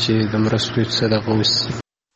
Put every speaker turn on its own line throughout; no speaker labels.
چې د مرستو صدقه وشي.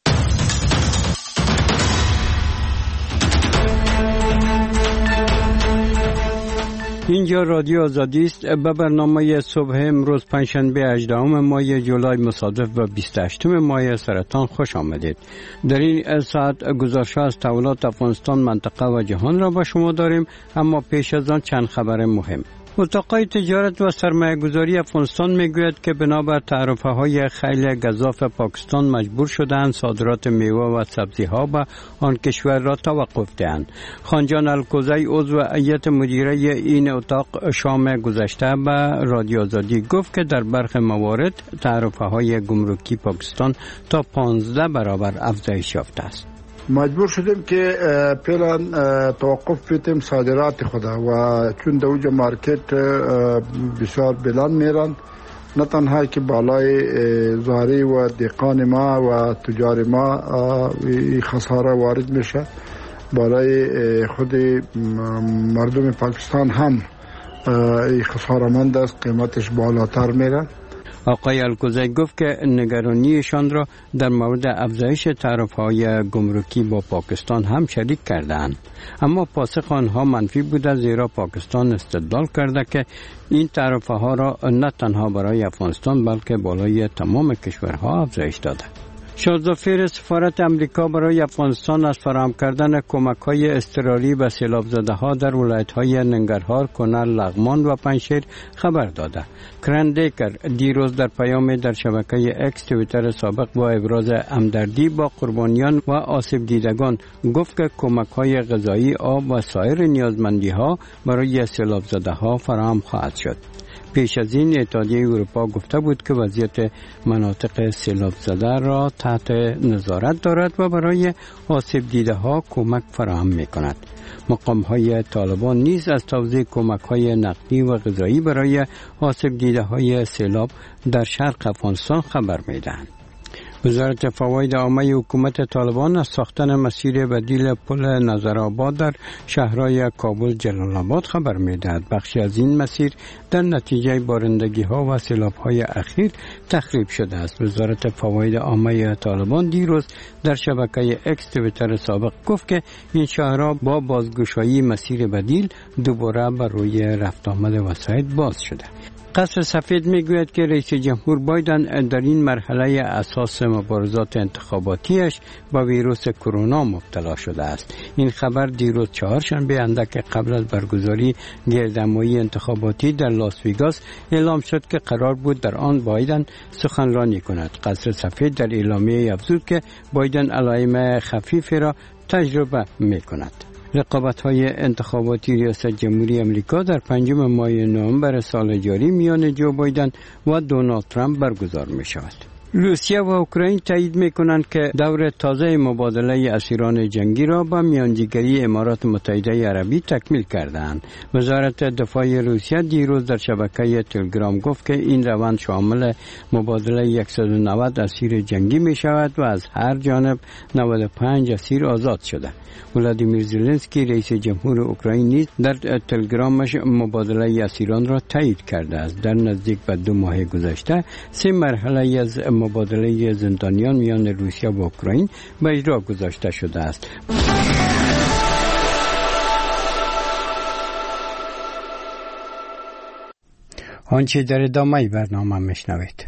اینجا رادیو آزادی است. به برنامه صبح امروز پنجشنبه 18 ماه جولای مصادف با 28 ماه سرطان خوش آمدید. در این ساعت گزارش از تحولات افغانستان، منطقه و جهان را با شما داریم، اما پیش از آن چند خبر مهم. اتاقای تجارت و سرمایه گذاری افغانستان میگوید که بنابر تعرفه های خیلی گزاف پاکستان مجبور شدند صادرات میوه و سبزی ها به آن کشور را توقف دهند. خانجان الکوزی عضو هیئت مدیره این اتاق شام گذشته به رادیو آزادی گفت که در برخی موارد تعرفه های گمرکی پاکستان تا 15 برابر افزایش یافته است.
مجبور شدیم که فعلا توقف بدیم صادرات خدا و چون در اوج مارکت بسیار بلند میرن، نه تنها که بالای زاری و دهقان ما و تجار ما خساره وارد میشه، بالای خود مردم پاکستان هم خساره مند است، قیمتش بالاتر میره.
آقای الکوزی گفت که نگرانیشان را در مورد افزایش تعرفه‌های گمرکی با پاکستان هم شریک کردند، اما پاسخ آنها منفی بوده، زیرا پاکستان استدلال کرده که این تعرفه‌ها را نه تنها برای افغانستان بلکه بالای تمام کشورها افزایش داده. شازدافیر سفارت امریکا برای افغانستان از فراهم کردن کمک‌های اضطراری به سیلاب‌زده‌ها در ولایت‌های ننگرهار، کنر، لغمان و پنجشیر خبر داده. کرن دیکر دیروز در پیام در شبکه اکس توییتر سابق با ابراز همدردی با قربانیان و آسیب دیدگان گفت که کمک‌های غذایی، آب و سایر نیازمندی‌ها برای سیلاب‌زده‌ها فراهم خواهد شد. پیش از این اتحادیه اروپا گفته بود که وضعیت مناطق سیلاب زده را تحت نظارت دارد و برای آسیب دیده ها کمک فراهم می کند. مقام های طالبان نیز از توزیع کمک های نقدی و غذایی برای آسیب دیده های سیلاب در شرق افغانستان خبر می دهند. وزارت فواید عامه حکومت طالبان از ساختن مسیر بدیل پل نظرآباد در شهرهای کابل، جلال آباد خبر می‌دهد. بخشی از این مسیر در نتیجه بارندگی‌ها و سیلاب‌های اخیر تخریب شده است. وزارت فواید عامه طالبان دیروز در شبکه اکس توییتر سابق گفت که این شهرها با بازگشایی مسیر بدیل دوباره بر روی رفت آمد وسایط باز شده. قصر سفید میگوید که رئیس جمهور بایدن در این مرحله اساس مبارزات انتخاباتیش با ویروس کرونا مبتلا شده است. این خبر دیروز چهارشنبه اندک قبل از برگزاری گردهمایی انتخاباتی در لاس ویگاس اعلام شد که قرار بود در آن بایدن سخنرانی کند. قصر سفید در اعلامیه افزود که بایدن علائم خفیفی را تجربه میکند. رقابت‌های انتخاباتی ریاست جمهوری امریکا در 5 ماه نوامبر سال جاری میان جو بایدن و دونالد ترامپ برگزار می‌شود. روسیه و اوکراین تایید می‌کنند که دور تازه مبادله اسیران جنگی را با میانجیگری امارات متحده عربی تکمیل کردند. وزارت دفاع روسیه دیروز در شبکه تلگرام گفت که این روند شامل مبادله 190 اسیر جنگی می‌شود و از هر جانب 95 اسیر آزاد شده. ولادیمیر زلنسکی رئیس جمهور اوکراین نیز در تلگرامش مبادله اسیران را تایید کرده است. در نزدیک به 2 ماه گذشته 3 مرحله از مبادله زندانیان میان روسیه و اوکراین به اجرا گذاشته شده است. آنچه در ادامه برنامه میشنوید.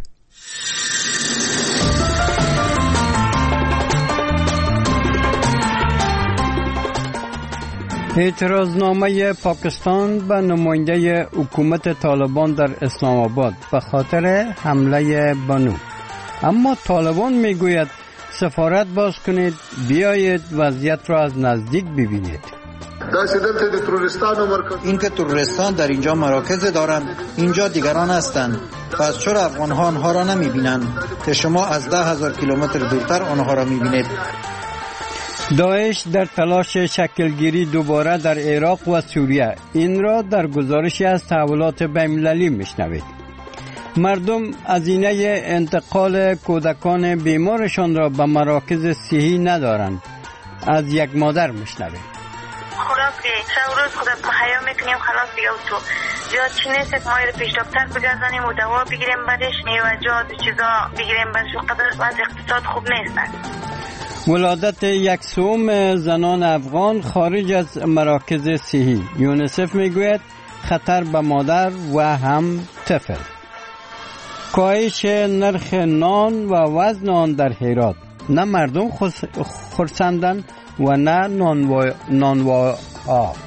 اعتراضنامه پاکستان به نماینده حکومت طالبان در اسلام آباد به خاطر حمله بنو. اما طالبان میگوید سفارت باز کنید، بیایید وضعیت را از نزدیک ببینید.
این که تروریستان در اینجا مراکز دارند، اینجا دیگران هستند. پس چرا افغان‌ها آنها را نمی‌بینند که شما از 10,000 کیلومتر دورتر آنها را می‌بینید؟
داعش در تلاش شکلگیری دوباره در عراق و سوریه. این را در گزارشی از تحولات بین‌المللی میشنوید. مردم هزینه انتقال کودکان بیمارشان را به مراکز صحی ندارند. از یک مادر میشنوید.
خوراک شب روز خدا حیا میکنیم، خلاص دیگه تو زیاد چی نیست، ما رو پیش دکتر بگردانیم و دوا بگیریم بعدش میوجات و چیزا بگیریم، بعدش قدر از اقتصاد خوب نیست.
ولادت 1/3 زنان افغان خارج از مراکز صحی. یونیسف میگوید خطر به مادر و هم طفل. کاهش نرخ نان و وزن آن در هرات. نه مردم خرسندند و نه نانواها.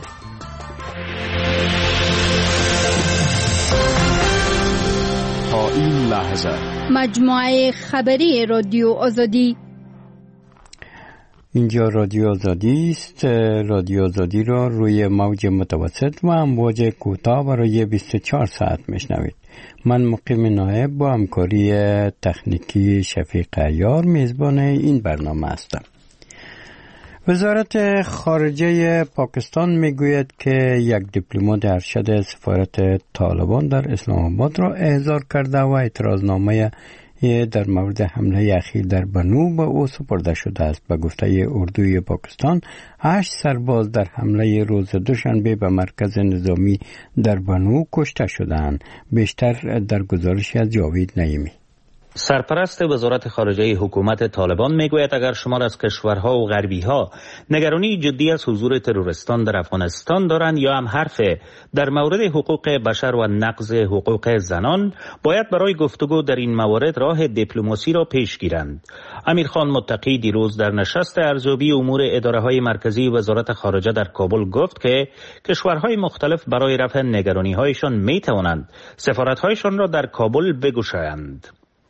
تا این لحظه
مجموعه خبری رادیو آزادی.
اینجا رادیو آزادی است. رادیو آزادی را روی موج متوسط و امواج کوتاه برای 24 ساعت میشنوید. من مقیم نایب با همکاری تکنیکی شفیق عیار میزبان این برنامه هستم. وزارت خارجه پاکستان میگوید که یک دیپلمات ارشد سفارت طالبان در اسلام آباد را احضار کرده و اعتراضنامه در مورد حمله اخیر در بنو به او سپرده شده است. به گفته اردوی پاکستان 8 سرباز در حمله روز دوشنبه به مرکز نظامی در بنو کشته شدند. بیشتر در گزارش از جاوید نعیمی.
سرپرست وزارت خارجه حکومت طالبان میگوید اگر شمار از کشورها و غربی‌ها نگرانی جدی از حضور تروریستان در افغانستان دارند یا هم حرف در مورد حقوق بشر و نقض حقوق زنان، باید برای گفتگو در این موارد راه دیپلماسی را پیش گیرند. امیرخان متقی دیروز در نشست ارزیابی امور اداره‌های مرکزی وزارت خارجه در کابل گفت که کشورهای مختلف برای رفع نگرانی‌هایشان می‌توانند سفارت‌هایشان را در کابل بگشایند.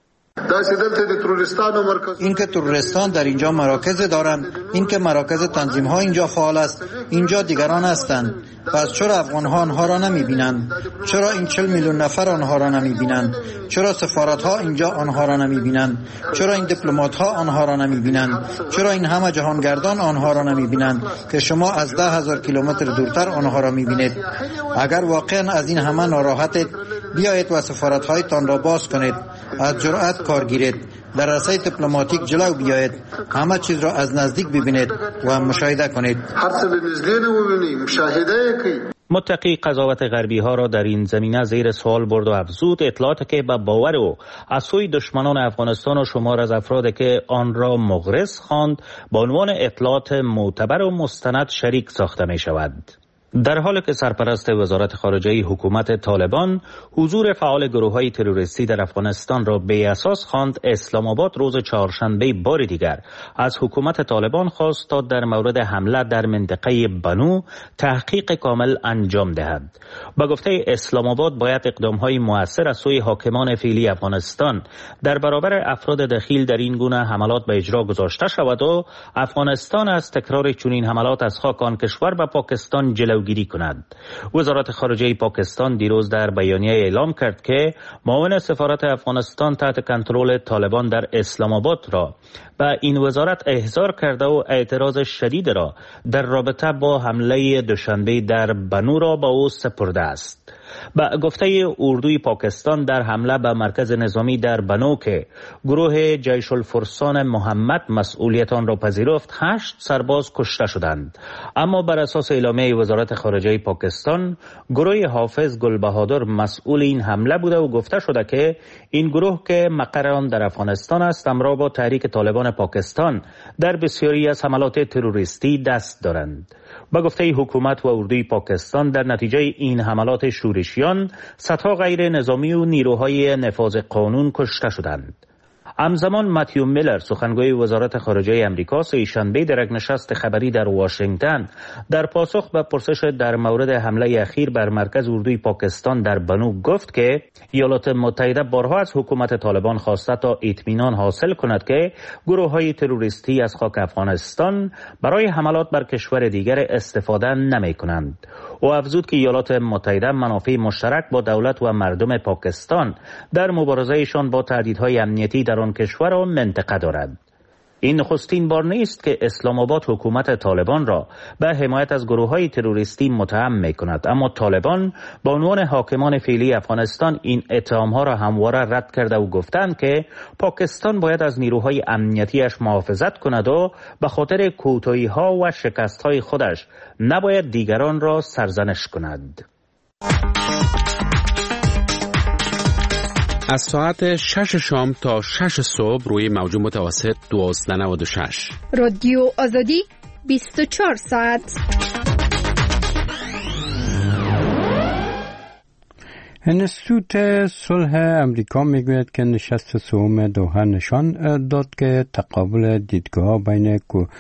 اینکه تروریستان در اینجا مراکز دارند، اینکه مراکز تنظیم ها اینجا فعال است، اینجا دیگران هستند، پس چرا افغان ها آنها را نمی بینند؟ چرا این 40 میلیون نفر آنها را نمی بینند؟ چرا سفارت ها اینجا آنها را نمی بینند؟ چرا این دیپلمات ها آنها را نمی بینند؟ چرا این همه جهانگردان آنها را نمی بینند که شما از 10,000 کیلومتر دورتر آنها را می بینید؟ اگر واقعا از این همه ناراحتید، بیایید و سفارت هایتان را باز کنید، از جرأت کار گیرید، در رسای دیپلماتیک جلو بیایید، همه چیز را از نزدیک ببینید و مشاهده کنید.
هر څه به نزدیک وبینید، مشاهده کنید.
متقی قضاوت غربی ها را در این زمینه زیر سوال برد و افزود اطلاعاتی که به باور او از سوی دشمنان افغانستان و شمار از افرادی که آن را مغرض خواند به عنوان اطلاعات معتبر و مستند شریک ساخته می شود. در حالی که سرپرست وزارت خارجه حکومت طالبان حضور فعال گروه‌های تروریستی در افغانستان را بی اساس خواند، اسلام آباد روز چهارشنبه بار دیگر از حکومت طالبان خواست تا در مورد حمله در منطقه بنو تحقیق کامل انجام دهد. با گفته اسلام آباد باید اقدام‌های مؤثر از سوی حاکمان فعلی افغانستان در برابر افراد دخیل در این گونه حملات به اجرا گذاشته شود و افغانستان از تکرار چنین حملات از خاک آن کشور به پاکستان جلوگیری کند. وزارت خارجه پاکستان دیروز در بیانیه اعلام کرد که معاون سفارت افغانستان تحت کنترل طالبان در اسلام آباد را به این وزارت احضار کرده و اعتراض شدید را در رابطه با حمله دوشنبه در بنو را به او سپرده است. با گفته اردوی پاکستان در حمله به مرکز نظامی در بنو که گروه جیش الفرسان محمد مسئولیت آن را پذیرفت، 8 سرباز کشته شدند. اما بر اساس اعلامیه وزارت خارجه پاکستان، گروه حافظ گلبهادر مسئول این حمله بوده و گفته شده که این گروه که مقر آن در افغانستان است، همراه با تحریک طالبان پاکستان در بسیاری از حملات تروریستی دست دارند. با گفته حکومت و اردوی پاکستان در نتیجه این حملات شورشیان صدها غیر نظامی و نیروهای نفاذ قانون کشته شدند. همزمان متیو میلر سخنگوی وزارت خارجه امریکا سه‌شنبه در یک نشست خبری در واشنگتن در پاسخ به پرسش در مورد حمله اخیر بر مرکز اردوی پاکستان در بنو گفت که ایالات متحده بارها از حکومت طالبان خواسته تا اطمینان حاصل کند که گروه‌های تروریستی از خاک افغانستان برای حملات بر کشور دیگر استفاده نمی‌کنند. او افزود که ایالات متحده منافع مشترک با دولت و مردم پاکستان در مبارزهشان با تهدیدهای امنیتی در آن کشور و منطقه دارد. این نخستین بار نیست که اسلام آباد حکومت طالبان را به حمایت از گروه‌های تروریستی متهم می‌کند، اما طالبان به عنوان حاکمان فعلی افغانستان این اتهام‌ها را همواره رد کرده و گفتند که پاکستان باید از نیروهای امنیتیش محافظت کند و به خاطر کوتاهی‌ها و شکست‌های خودش نباید دیگران را سرزنش کند.
از ساعت 6 شام تا 6 صبح روی موج متوسط 1296.
رادیو آزادی 24 ساعت.
انستیتوت صلح امریکا میگوید که نشست سوم دوحه نشان داد که تقابل دیدگاه بین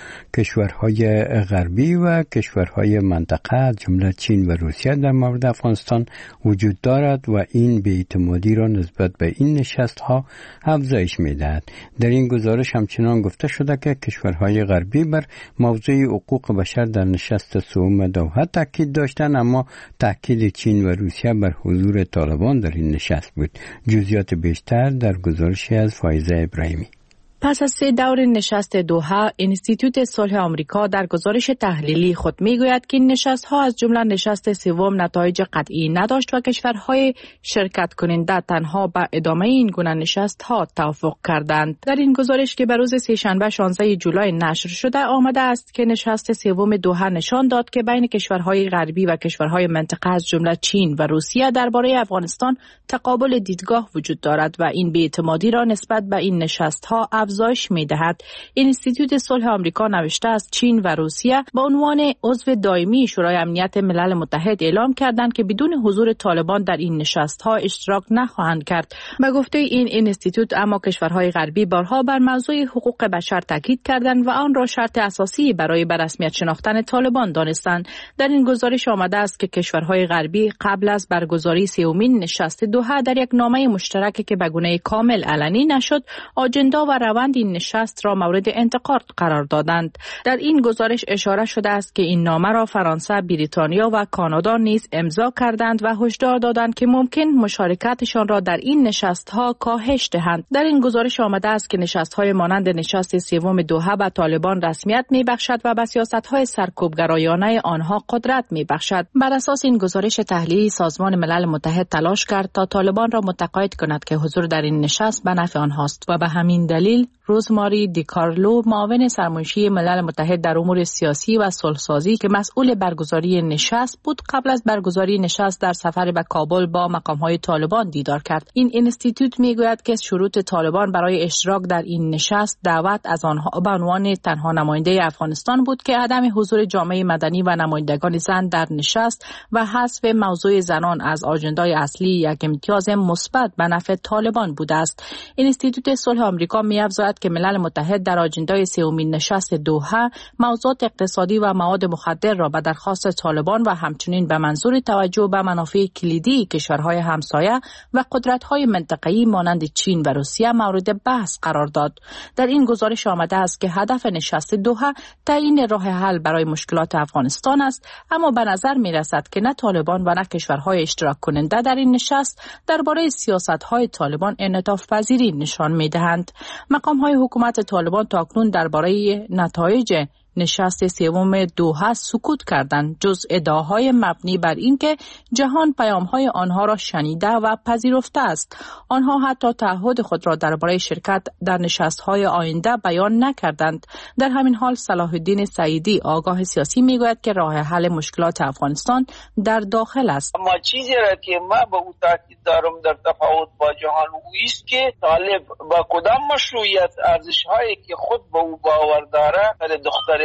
کشورهای غربی و کشورهای منطقه از جمله چین و روسیه در مورد افغانستان وجود دارد و این بی‌اعتمادی را نسبت به این نشست‌ها افزایش می‌دهد. در این گزارش همچنان گفته شده که کشورهای غربی بر موضوع حقوق بشر در نشست سوم دوحه تاکید داشتند، اما تاکید چین و روسیه بر حضور طالبان در این نشست بود. جزئیات بیشتر در گزارشی از فایزه ابراهیمی.
پس از 3 دور نشست دوحه، انستیتوت صلح آمریکا در گزارش تحلیلی خود میگوید که این نشست‌ها از جمله نشست سوم نتایج قطعی نداشت و کشورهای شرکت کننده تنها به ادامه این گونه نشست‌ها توافق کردند. در این گزارش که به روز سه‌شنبه 16 جولای نشر شده آمده است که نشست سوم دوحه نشان داد که بین کشورهای غربی و کشورهای منطقه از جمله چین و روسیه درباره افغانستان تقابل دیدگاه وجود دارد و این بی‌اعتمادی را نسبت به این نشست‌ها افزایش می‌دهد. انستیتوت صلح آمریکا نوشته است چین و روسیه به عنوان عضو دائمی شورای امنیت ملل متحد اعلام کردند که بدون حضور طالبان در این نشست‌ها اشتراک نخواهند کرد. به گفته این انستیتوت، اما کشورهای غربی بارها بر موضوع حقوق بشر تاکید کردند و آن را شرط اساسی برای به رسمیت شناختن طالبان دانستند. در این گزارش آمده است که کشورهای غربی قبل از برگزاری سومین نشست دوحه در یک نامه مشترکی که به گونه کامل علنی نشد، آجندا و روند این نشست را مورد انتقاد قرار دادند. در این گزارش اشاره شده است که این نامه را فرانسه، بریتانیا و کانادا نیز امضا کردند و هشدار دادند که ممکن مشارکتشان را در این نشست‌ها کاهش دهند. در این گزارش آمده است که نشست‌های مانند نشست سوم دوحه به طالبان رسمیت می‌بخشد و به سیاست‌های سرکوبگرایانه آنها قدرت می‌بخشد. بر اساس این گزارش تحلیلی، سازمان ملل متحد تلاش کرد تا طالبان را متقاعد کند که حضور در این نشست به نفع آنهاست و به همین دلیل روزماری دیکارلو، معاون سرمنشی ملل متحد در امور سیاسی و صلح‌سازی که مسئول برگزاری نشست بود، قبل از برگزاری نشست در سفر به کابل با مقام‌های طالبان دیدار کرد. این انستیتوت میگوید که شروط طالبان برای اشتراک در این نشست دعوت از آنها به عنوان تنها نماینده افغانستان بود که عدم حضور جامعه مدنی و نمایندگان زن در نشست و حذف موضوع زنان از آژندای اصلی یک امتیاز مثبت به نفع طالبان بوده است. انستیتوت صلح آمریکا می‌افزاید که ملل متحد در آجندای سومین نشست دوحه موضوعات اقتصادی و مواد مخدر را به درخواست طالبان و همچنین به منظور توجه به منافع کلیدی کشورهای همسایه و قدرت‌های منطقه‌ای مانند چین و روسیه مورد بحث قرار داد. در این گزارش آمده است که هدف نشست دوحه تعیین راه حل برای مشکلات افغانستان است، اما به نظر می‌رسد که نه طالبان و نه کشورهای اشتراک کننده در این نشست درباره سیاست‌های طالبان انعطاف پذیری نشان می‌دهند. مقام‌های حکومت طالبان تاکنون درباره نتایج نشست سوم دوحه سکوت کردند، جز ادعاهای مبنی بر اینکه جهان پیام‌های آنها را شنیده و پذیرفته است. آنها حتی تعهد خود را درباره شرکت در نشست‌های آینده بیان نکردند. در همین حال صلاح الدین سعیدی، آگاه سیاسی، میگوید که راه حل مشکلات افغانستان در داخل است.
اما چیزی را که من به او تاکید دارم در تفاوت با جهان اویست که طالب با کدام مشروعیت ارزش‌هایی که خود به او باور داره سر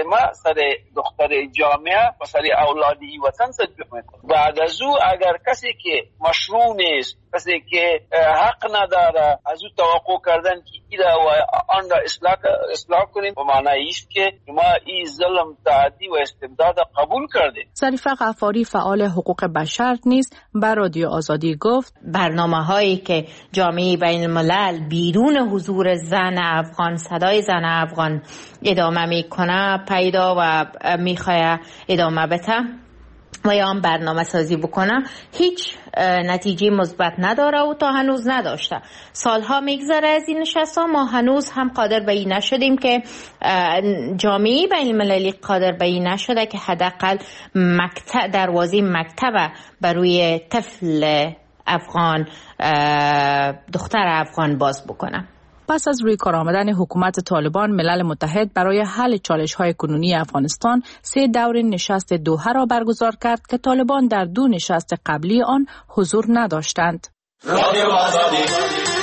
دختر جامعه و سر اولادی وطن تطبیق میکنه. بعد از او اگر کسی که مشروع نیست، کسی که حق نداره، از او توقع کردن که ایره و آن را اصلاح کنیم و معنی است که ما این ظلم، تعدی و استبداد قبول کردیم.
ظریفه غفاری، فعال حقوق بشر، نیز بر رادیو آزادی گفت
برنامه‌هایی که جامعه بین الملل بیرون حضور زن افغان، صدای زن افغان ادامه میکنه پیدا و میخواه ادامه بده و یا هم برنامه سازی بکنه، هیچ نتیجه مثبت نداره و تا هنوز نداشته. سالها میگذره از این نشست‌ها، ما هنوز هم قادر به این نشدیم که جامعه بین المللی قادر به این نشده که حداقل دروازه مکتب بروی طفل افغان، دختر افغان باز بکنه.
پس از روی کار آمدن حکومت طالبان، ملل متحد برای حل چالش‌های کنونی افغانستان 3 دور نشست دوحه را برگزار کرد که طالبان در 2 نشست قبلی آن حضور نداشتند.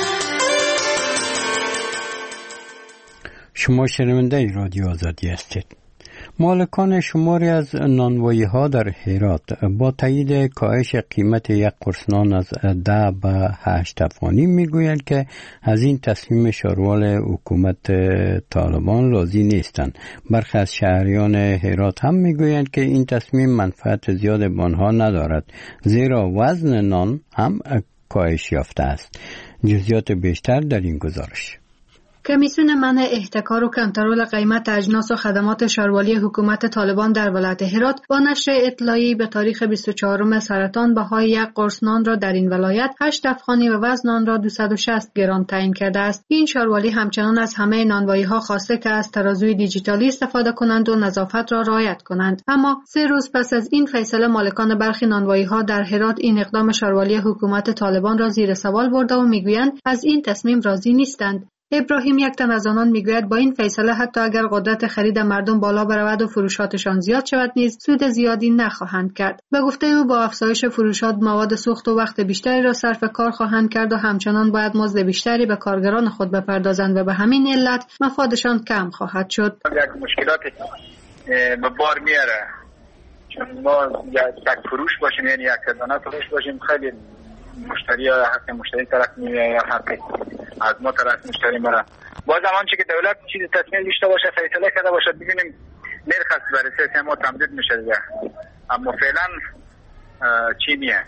شما شنونده رادیو آزادی هستید. مالکان شماری از نانوایی ها در هرات با تایید کاهش قیمت یک قرص نان از 10 به 8 افغانی میگویند که از این تصمیم شاروال حکومت طالبان راضی نیستند. برخی از شهریان هرات هم میگویند که این تصمیم منفعت زیاد به آنها ندارد، زیرا وزن نان هم کاهش یافته است. جزئیات بیشتر در این گزارش.
کمیسیون منع احتکار و کنترل قیمت اجناس و خدمات شاروالی حکومت طالبان در ولایت هرات با نشر اطلاعی به تاریخ 24 سرطان بهای یک قرص نان را در این ولایت 8 افغانی و وزن آن را 260 گرم تعیین کرده است. این شاروالی همچنان از همه نانوایی ها خواسته که از ترازوی دیجیتالی استفاده کنند و نظافت را رعایت کنند. اما 3 روز پس از این فیصله مالکان برخی نانوایی ها در هرات این اقدام شاروالی حکومت طالبان را زیر سوال برده و میگویند از این تصمیم راضی نیستند. ابراهیم، یک تن از آنان، میگوید با این فیصله حتی اگر قدرت خرید مردم بالا برود و فروشاتشان زیاد شود نیز سود زیادی نخواهند کرد. به گفته او با افزایش فروشات مواد سوخت و وقت بیشتری را صرف کار خواهند کرد و همچنان باید مزد بیشتری به کارگران خود بپردازند و به همین علت مفادشان کم خواهد شد.
یک مشکلات به بار میاره، چون ما یک فروش باشیم، یعنی یک دانه فروش باشیم، خیلی مشتری حق مشتری طرف میره یا حق از ما طرف مشتری مره. باز زمان چه که دولت چیز تصمیم داشته باشه، فیصله کرده باشه، ببینیم نرخ برای ما تمدید میشه دیگه. اما فعلا چی نیه،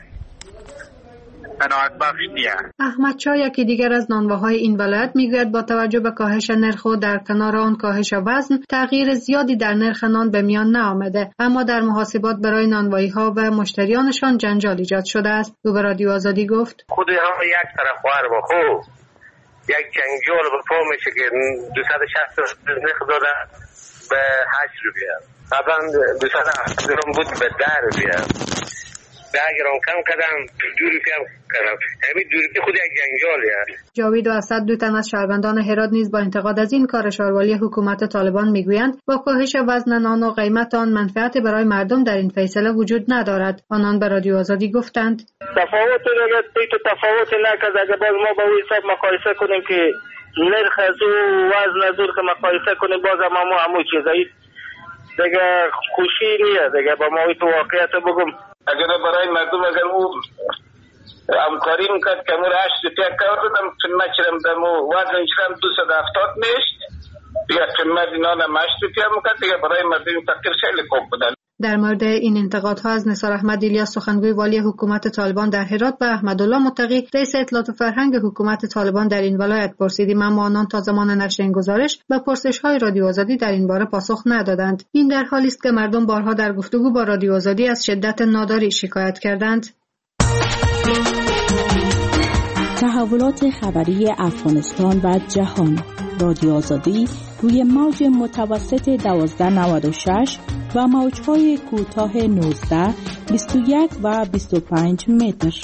قناعت بخش نیه.
احمد چا، یکی دیگر از نانواهای این ولایت، میگوید با توجه به کاهش نرخ و در کنار آن کاهش وزن، تغییر زیادی در نرخ نان به میان نآمده، اما در محاسبات برای نانوایی ها و مشتریانشان جنجال ایجاد شده است. او به رادیو آزادی گفت:
خود هم یک طرف وار با خوب یک جنجال به پا میشه که 260 نرخ داده به 8 روپیه، قبلا 280 گرم بود به 10 روپیه، 10 گرم کم کردم 2 روپیه کردم. همین 2 روپیه خود یک جنجالیه.
جاوید و اسد، 2 تن از شهروندان هرات، نیز با انتقاد از این کار شاروالی حکومت طالبان میگویند با کاهش وزن نان و قیمت آن منفعتی برای مردم در این فیصله وجود ندارد. آنان به رادیو آزادی گفتند:
تفاوت نکرد. اگر باز ما با او حساب مقایسه کنیم که نرخ از او وزن از او که مقایسه کنیم، باز ما همون چیزایی دیگه خوشی نیست دیگه. با ما تو واقعیت بگم،
اگر برای مردم اگر او همکاری میکرد که امور 8 روپیه کردم قیمت چرم دمو وزن چرم 270 میشت دیگه، قیمت نانم 8 روپیه میکرد دیگه. برای مردم تقدیر خیلی خوب بودن.
در مورد این انتقادها از نثار احمد الیاس، سخنگوی والی حکومت طالبان در هرات، و احمدالله متقی، رئیس اطلاعات و فرهنگ حکومت طالبان در این ولایت پرسیدیم، اما آنان تا زمان نشر این گزارش به پرسش‌های رادیو آزادی در این باره پاسخ ندادند. این در حالی است که مردم بارها در گفتگو با رادیو آزادی از شدت ناداری شکایت کردند.
تحولات خبری افغانستان و جهان. رادیو آزادی روی موج متوسط 1296 و موج‌های کوتاه 19، 21 و 25 متر.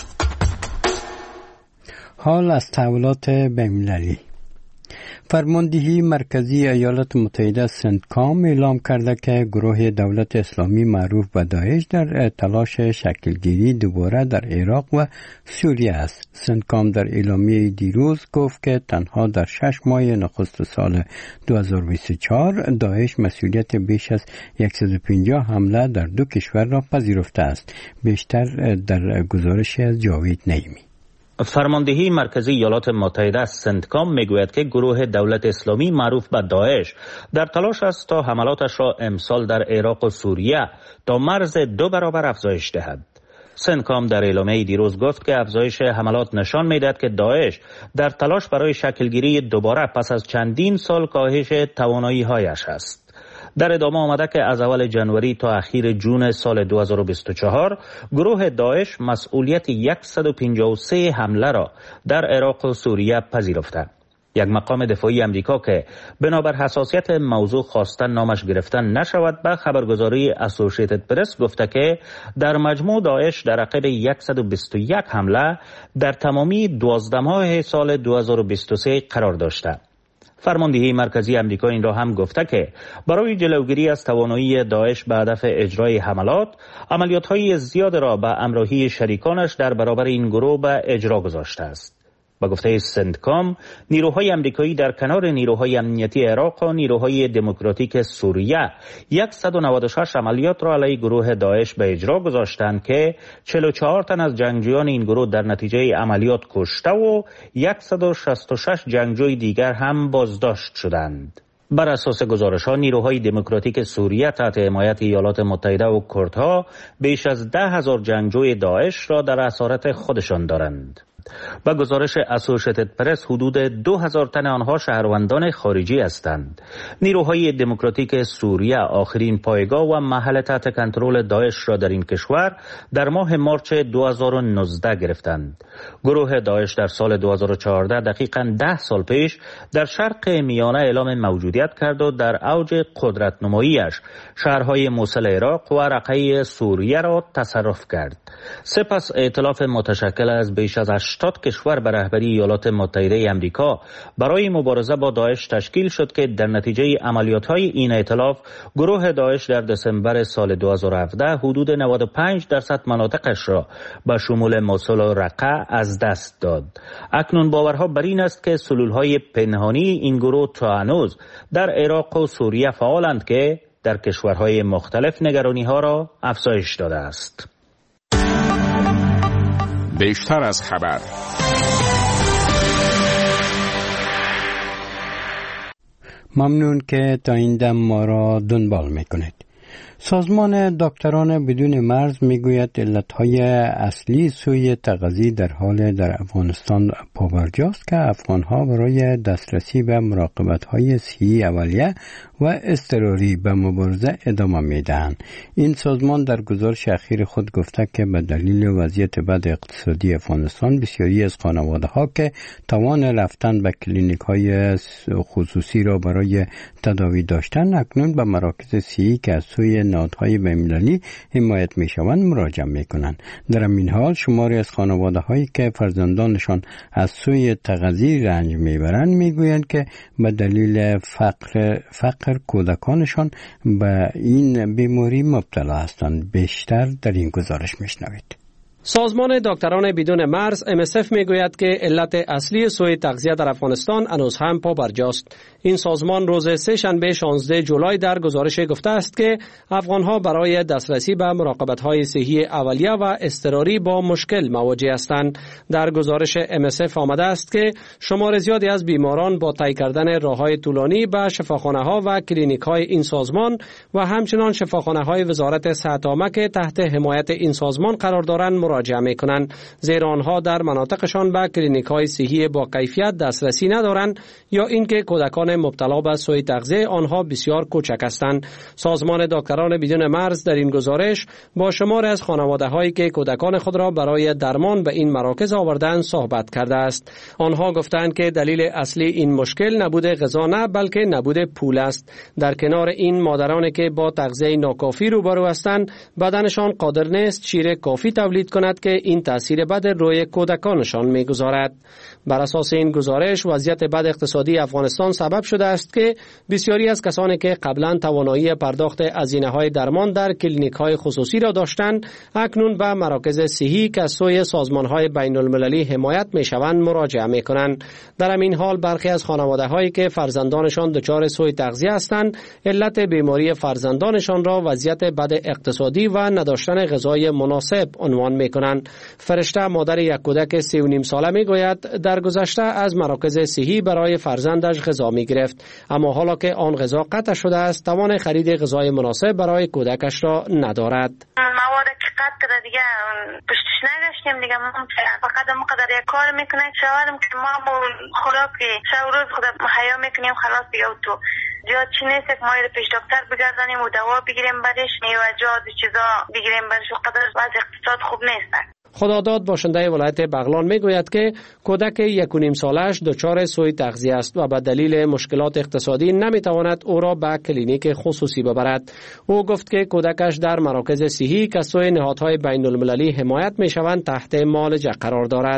حال از تحولات بین‌المللی. فرماندهی مرکزی ایالات متحده سنتکام اعلام کرده که گروه دولت اسلامی معروف به داعش در تلاش شکلگیری دوباره در عراق و سوریه است. سنتکام در اعلامیه دیروز گفت که تنها در 6 ماه نخست سال 2024 داعش مسئولیت بیش از 150 حمله در 2 کشور را پذیرفته است. بیشتر در گزارشی از جاوید نعیمی.
فرماندهی مرکزی ایالات متحده سنتکام میگوید که گروه دولت اسلامی معروف به داعش در تلاش است تا حملاتش را امسال در عراق و سوریه تا مرز 2 برابر افزایش دهد. سنتکام در اعلامیه دیروز گفت که افزایش حملات نشان میدهد که داعش در تلاش برای شکلگیری دوباره پس از چندین سال کاهش توانایی‌هایش است. در ادامه آمده که از اول جنوری تا اخیر جون سال 2024 گروه داعش مسئولیت 153 حمله را در عراق و سوریه پذیرفته. یک مقام دفاعی امریکا که بنابر حساسیت موضوع خواستن نامش گرفتن نشود به خبرگزاری اسوسییتد پرس گفته که در مجموع داعش در عقب 121 حمله در تمامی 12 ماه سال 2023 قرار داشته. فرماندهی مرکزی امریکا این را هم گفته که برای جلوگیری از توانایی داعش به هدف اجرای حملات، عملیات‌های زیاد را به همراهی شریکانش در برابر این گروه به اجرا گذاشته است. با گفته سنتکام، نیروهای امریکایی در کنار نیروهای امنیتی عراق و نیروهای دموکراتیک سوریه 196 عملیات را علیه گروه داعش به اجرا گذاشتند که 44 تن از جنگجویان این گروه در نتیجه عملیات کشته و 166 جنگجوی دیگر هم بازداشت شدند. بر اساس گزارش‌ها نیروهای دموکراتیک سوریه تحت حمایت ایالات متحده و کردها بیش از 10,000 جنگجوی داعش را در اسارت خودشان دارند. با گزارش اسوشیتد پرس حدود 2,000 تن آنها شهروندان خارجی هستند. نیروهای دموکراتیک سوریه آخرین پایگاه و محل تحت کنترل داعش را در این کشور در ماه مارچ 2019 گرفتند. گروه داعش در سال 2014 دقیقاً 10 سال پیش در شرق میانه اعلام موجودیت کرد و در اوج قدرت نماییش شهرهای موصل عراق و رقه سوریه را تصرف کرد. سپس ائتلاف متشکل از بیش از 80 کشور به رهبری ایالات متحده آمریکا برای مبارزه با داعش تشکیل شد که در نتیجه عملیات‌های این ائتلاف گروه داعش در دسامبر سال 2017 حدود 95% مناطقش را به شمول موصل و رقه از دست داد. اکنون باورها بر این است که سلول‌های پنهانی این گروه تا هنوز در عراق و سوریه فعالند که در کشورهای مختلف نگرانی‌ها را افزایش داده است.
بیشتر از خبر.
ممنون که تا این دم ما را دنبال میکنید. سازمان دکتران بدون مرز میگوید علتهای اصلی سوی تغذی در حال در افغانستان پابرجاست که افغانها برای دسترسی به مراقبت‌های صحی اولیه و اضطراری به مبارزه ادامه میدهند. این سازمان در گزارش اخیر خود گفته که به دلیل وضعیت بد اقتصادی افغانستان بسیاری از خانواده‌ها که توان رفتن به کلینیک‌های خصوصی را برای تداوی داشتن اکنون به مراکز صحی که از سوی نهادهای بین‌المللی حمایت می‌شوند مراجعه می‌کنند. در این حال شماری از خانواده‌هایی که فرزندانشان از سوی تغذیه رنج می‌برند می‌گویند که به دلیل فقر کودکانشان به این بیماری مبتلا هستند. بیشتر در این گزارش می‌شنوید.
سازمان دکتران بدون مرز MSF میگوید که علت اصلی سوء تغذیه در افغانستان هنوز هم پابرجاست. این سازمان روز سه شنبه 16 جولای در گزارش گفته است که افغانها برای دسترسی به مراقبت‌های صحی اولیه و اضطراری با مشکل مواجه هستند. در گزارش MSF آمده است که شمار زیادی از بیماران با طی کردن راه‌های طولانی به شفاخانه‌ها و کلینیک‌های این سازمان و همچنین شفاخانه‌های وزارت صحت عامه که تحت حمایت این سازمان قرار دارند مراجعه می‌کنند، زیرا آنها در مناطقشان به کلینیک‌های صحی با کیفیت دسترسی ندارند یا اینکه کودکان مبتلا به سوء تغذیه آنها بسیار کوچک هستند. سازمان دکتران بدون مرز در این گزارش با شمار از خانواده‌هایی که کودکان خود را برای درمان به این مراکز آوردند صحبت کرده است. آنها گفتند که دلیل اصلی این مشکل نبود غذا نه بلکه نبود پول است. در کنار این مادرانی که با تغذیه ناکافی روبرو هستند بدنشان قادر نیست شیر کافی تولید کند که این تاثیر بد روی کودکانشان می‌گذارد. بر اساس این گزارش وضعیت بد اقتصادی افغانستان سبب شده است که بسیاری از کسانی که قبلا توانایی پرداخت هزینه‌های درمان در کلینیک‌های خصوصی را داشتند اکنون به مراکز صحی که از سوی سازمان‌های بین‌المللی حمایت می‌شوند مراجعه می‌کنند. در همین حال برخی از خانواده‌هایی که فرزندانشان دچار سوء تغذیه هستند علت بیماری فرزندانشان را وضعیت بد اقتصادی و نداشتن غذای مناسب عنوان می‌کنند. فرشته مادر یک کودک 3.5 ساله می‌گوید در گذشته از مراکز صحی برای فرزندش غذا می‌گرفت، اما حالا که آن غذا قطع شده است توان خرید غذای مناسب برای کودکش را ندارد.
مواد که قطع دیگه پشتش نگشتیم دیگه، فقط مقدر یک کار میکنه شوارم که ما خوراکی شب روز خود مهیا میکنیم خلاص دیگه تو زیاد چی نیست که ما پیش دکتر بگردانیم و دوا بگیریم برش میوه‌جات و چیزا بگیریم برش و قدر وضع اقتصاد خوب نیست.
خداداد باشنده ولایت بغلان میگوید که کودک 1.5 سالش دچار سوء تغذیه است و به دلیل مشکلات اقتصادی نمیتواند او را به کلینیک خصوصی ببرد. او گفت که کودکش در مراکز صحی که سوی نهادهای بین المللی حمایت میشوند تحت معالجه قرار دارد.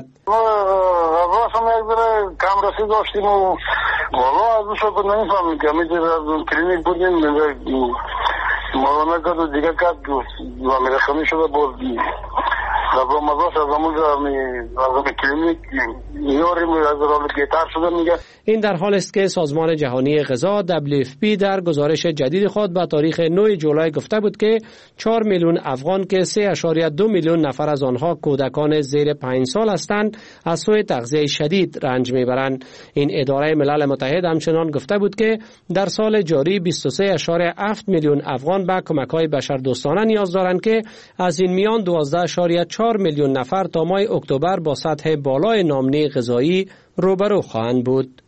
راسم یک ذره کم رسی داشتیم و والا از اوشا بود نمیفهمیم که همیشه از کلینیک بودیم موانه کرد و دیگه کرد و میرخمی شده بود با مزاش از همون کلینیک یاریم از رال گیتر شده میگه.
این در حال است که سازمان جهانی غذا WFP در گزارش جدید خود به تاریخ 9 جولای گفته بود که 4 میلیون افغان که 3.2 میلیون نفر از آنها کودکان زیر 5 سال هستند از سوی تغذیه شدید رنج میبرند. این اداره ملل متحد همچنان گفته بود که در سال جاری 23.7 میلیون افغان به کمک‌های بشردوستانه نیاز دارند که از این میان 12.4 میلیون نفر تا ماه اکتبر با سطح بالای نامنی غذایی روبرو خواهند بود.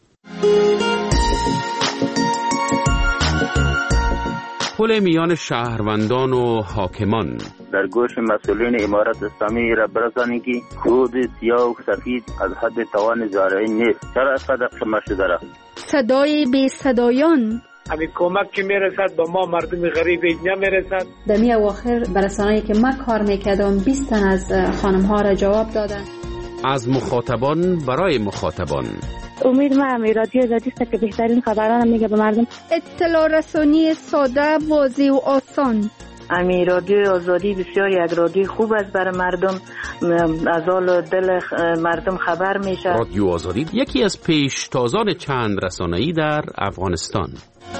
پل میان شهروندان و حاکمان
در گوش مسئولین امارت اسلامی را برسانید که خود سیاه و سفید از حد توان زارعی نیست. چرا اینقدر قمه شده را؟
صدای بی صدایان
همین کمک که میرسد به ما مردم غریب نمیرسد.
در می اواخر برسانه‌ای که من کار میکردم 20 تن از خانم ها را جواب دادن.
از مخاطبان برای مخاطبان.
امید من رادیو آزادی است که بهترین خبران میگه به مردم.
اطلاع رسانی ساده، واضح و آسان.
امی رادیو آزادی بسیار یک رادیو خوب است برای مردم، از حال دل مردم خبر میشه.
رادیو آزادی یکی از پیشتازان چند رسانه‌ای در افغانستان.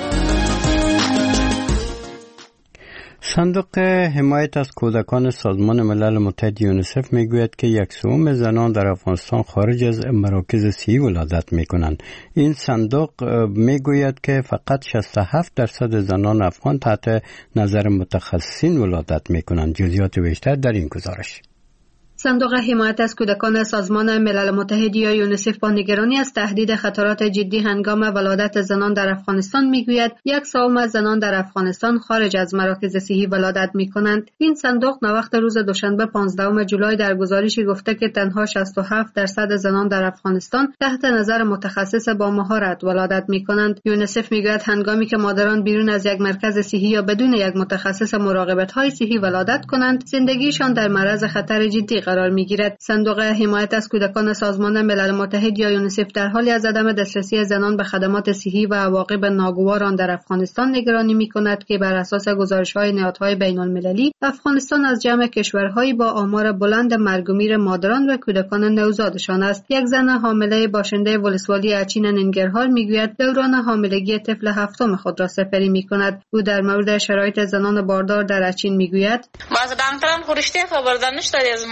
صندوق حمایت از کودکان سازمان ملل متحد یونیسف میگوید که 1/3 زنان در افغانستان خارج از مراکز صحی ولادت میکنند. این صندوق میگوید که فقط 67% زنان افغان تحت نظر متخصصین ولادت میکنند. جزئیات بیشتر در این گزارش.
صندوق حمایت از کودکان سازمان ملل متحد یا یونیسف با نگرانی از تهدید خطرات جدی هنگام ولادت زنان در افغانستان میگوید 1/3 زنان در افغانستان خارج از مراکز صحی ولادت میکنند. این صندوق نوقت روز دوشنبه 15 جولای در گزارشی گفته که تنها 67% زنان در افغانستان تحت نظر متخصص با مهارت ولادت میکنند. یونیسف میگوید هنگامی که مادران بیرون از یک مرکز صحی یا بدون یک متخصص مراقبت‌های صحی ولادت کنند، زندگیشان در معرض خطر جدی قرار میگیرد. صندوق حمایت از کودکان سازمان ملل متحد یا یونیسف در حالی از عدم دسترسی زنان به خدمات صحی و عواقب ناگوار آن در افغانستان نگرانی میکند که بر اساس گزارش‌های نهادهای بین‌المللی افغانستان از جمع کشورهایی با آمار بلند مرگ و میر مادران و کودکان نوزادشان است. یک زن حامله باشنده ولسوالی اچین ننگرهار میگوید دوران حاملگی طفل هفتم خود را سپری میکند. او در مورد شرایط زنان باردار در اچین میگوید
باز دانتران خورشته خبر دانش داری از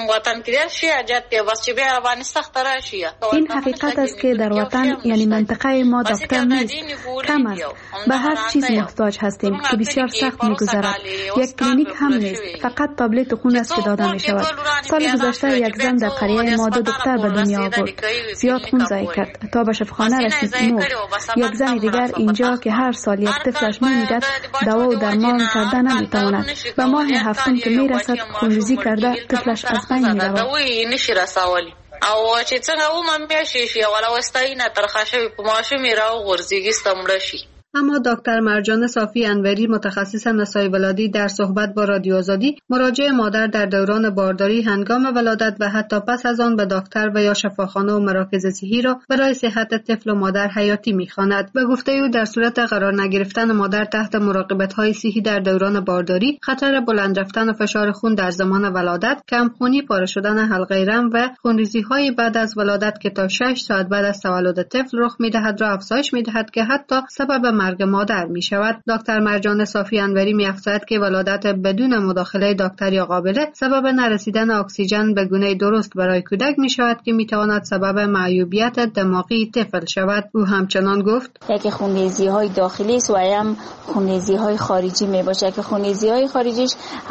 این حقیقت است که در وطن یعنی منطقه ما دکتر نیست، کم است. به هر چیز محتاج هستیم که بسیار سخت می‌گذرد. یک کلینیک هم نیست، فقط تابلت خون است که داده می شود. سال گذشته یک زن در قریه ما 2 دختر به دنیا آورد. زیاد خون ضایع کرد تا به شفاخانه رسید مرد. یک زن دیگر اینجا که هر سال یک طفلش میمیرد دوا و درمان کرده نمیتواند. به ماه هفتم که میرسد خونریزی کرده طفلش از بین میرود.
نشي رساولي او چې څنګه و مې شي ولا واستاینه ترخاشه په ماشه میرا غورځيږي ستمړ شي.
اما دکتر مرجان صافی انوری متخصص نسای ولادی در صحبت با رادیو آزادی مراجع مادر در دوران بارداری هنگام ولادت و حتی پس از آن به دکتر و یا شفاخانه و مراکز صحی را برای صحت طفل و مادر حیاتی می‌خواند. به گفته او در صورت قرار نگرفتن مادر تحت مراقبت‌های صحی در دوران بارداری خطر بلند رفتن فشار خون در زمان ولادت، کمخونی، پاره شدن حلقه رم و خونریزی‌های بعد از ولادت که تا 6 ساعت بعد از تولد طفل رخ می‌دهد را افزایش می‌دهد که حتی سبب مرگ مادر می شود. دکتر مرجان صافی انوری می افزاید که ولادت بدون مداخله دکتر یا قابله سبب نرسیدن اکسیژن به گونه درست برای کودک می شود که می تواند سبب معیوبیت دماغی طفل شود. او همچنان گفت
یکی خونریزی های داخلی است و هم خونریزی های خارجی می باشه که خونریزی های خارجیش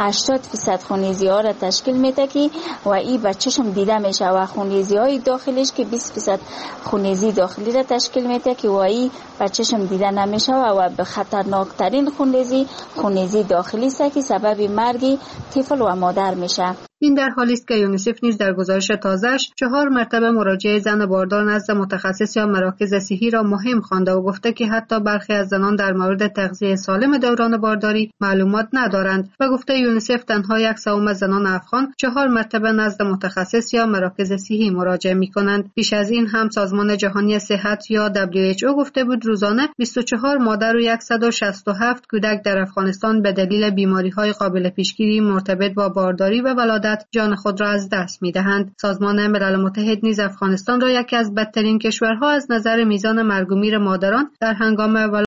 80% خونریزی ها را تشکیل میده که و این بچه‌شم دیده میشه و خونریزی های داخلیش که 20% خونریزی داخلی را تشکیل میده که و این بچه‌شم دیده نمیشه و به خطرناکترین خونریزی داخلی است که سبب مرگ طفل و مادر میشه.
این در حالی است که یونیسف نیز در گزارش تازه‌اش 4 مرتبه مراجعه زن باردار نزد متخصص یا مراکز صحی را مهم خوانده و گفته که حتی برخی از زنان در مورد تغذیه سالم دوران بارداری معلومات ندارند و گفته یونیسف تنها 1/3 زنان افغان 4 مرتبه نزد متخصص یا مراکز صحی مراجعه می‌کنند. پیش از این هم سازمان جهانی صحت یا WHO گفته بود روزانه 24 مادر و 167 کودک در افغانستان به دلیل بیماری‌های قابل پیشگیری مرتبط با بارداری و ولادت ولادت جان خود را از دست می‌دهند. سازمان ملل متحد نیز افغانستان را یکی از بدترین کشورها از نظر میزان مرگ و میر مادران در هنگام